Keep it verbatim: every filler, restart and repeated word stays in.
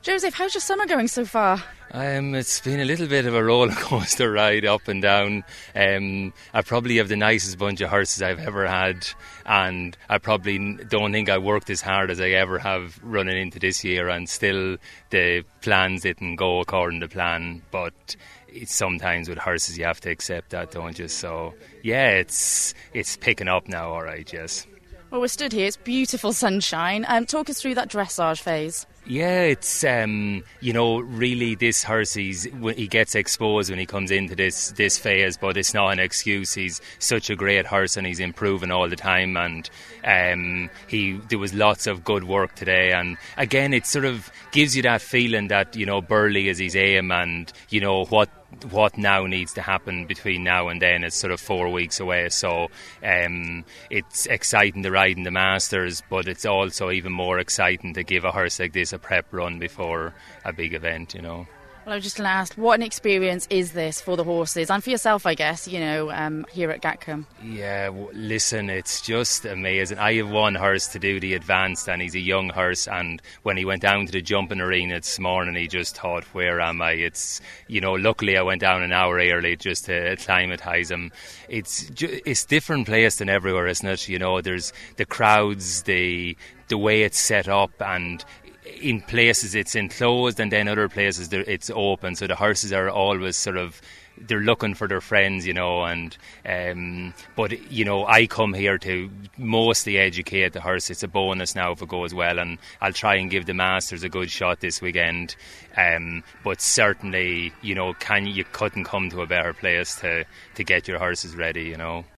Joseph, how's your summer going so far? Um, it's been a little bit of a roller coaster ride up and down. Um, I probably have the nicest bunch of horses I've ever had, and I probably don't think I worked as hard as I ever have running into this year, and still the plans didn't go according to plan. But it's sometimes with horses you have to accept that, don't you? So yeah, it's it's picking up now, all right, yes. Well, we're stood here, it's beautiful sunshine. Um, talk us through that dressage phase. Yeah, it's, um, you know, really this horse, he's, he gets exposed when he comes into this, this phase, but it's not an excuse. He's such a great horse and he's improving all the time, and um, he there was lots of good work today. And again, it sort of gives you that feeling that, you know, Burghley is his aim, and, you know, what what now needs to happen between now and then. It's sort of four weeks away, so um, it's exciting to ride in the Masters, but it's also even more exciting to give a horse like this a prep run before a big event, you know. Well, I was just going to ask, what an experience is this for the horses and for yourself, I guess, you know, um, here at Gatcombe? Yeah, w- listen, it's just amazing. I have one horse to do the advanced, and he's a young horse, and when he went down to the jumping arena this morning, he just thought, where am I? It's, you know, luckily I went down an hour early just to acclimatise him. It's ju- it's different place than everywhere, isn't it? You know, there's the crowds, the the way it's set up, and in places it's enclosed, and then other places it's open, so the horses are always sort of, they're looking for their friends, you know. And um, but you know, I come here to mostly educate the horse. It's a bonus now if it goes well, and I'll try and give the Masters a good shot this weekend. Um, but certainly, you know, can you couldn't come to a better place to to get your horses ready, you know.